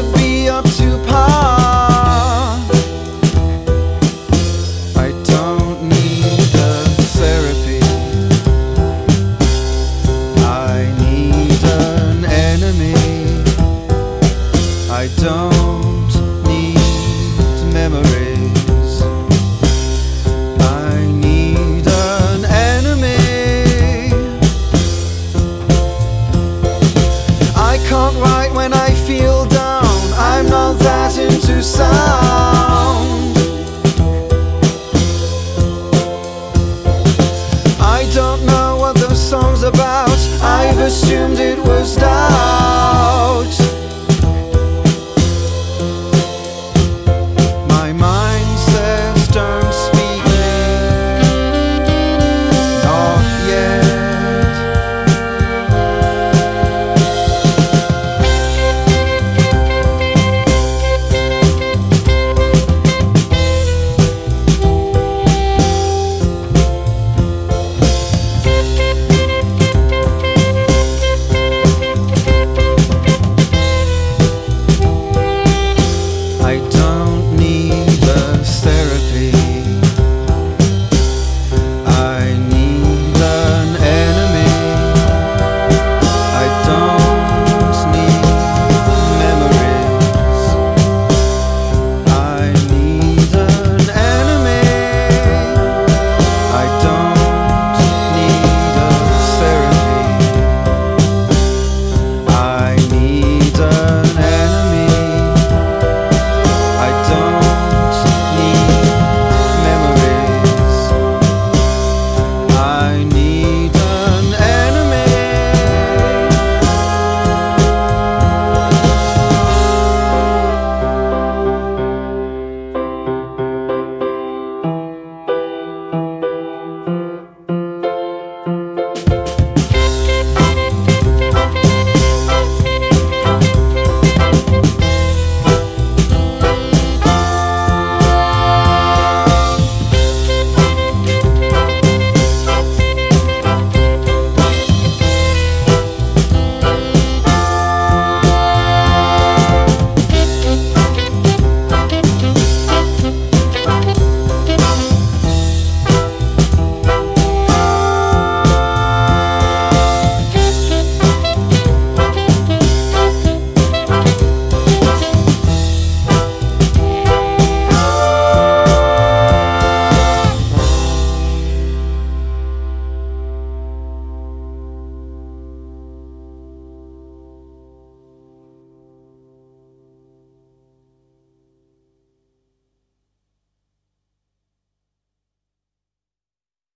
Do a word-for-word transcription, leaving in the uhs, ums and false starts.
be up to par. I don't need the therapy, I need an enemy. I don't need memories, I need an enemy. I can't write when I feel down, I'm not that into sound. I don't know what those songs about, I've assumed it was doubt. My mind says don't speak me, not yet. I don't